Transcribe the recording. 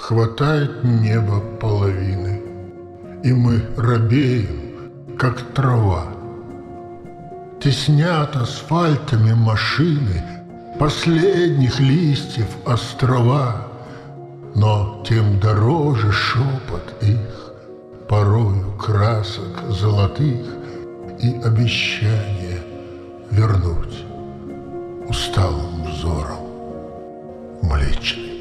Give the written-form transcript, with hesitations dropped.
Хватает небо половины, и мы робеем, как трава. Теснят асфальтами машины последних листьев острова, но тем дороже шепот их, порою красок золотых и обещание вернуть усталым взором Млечный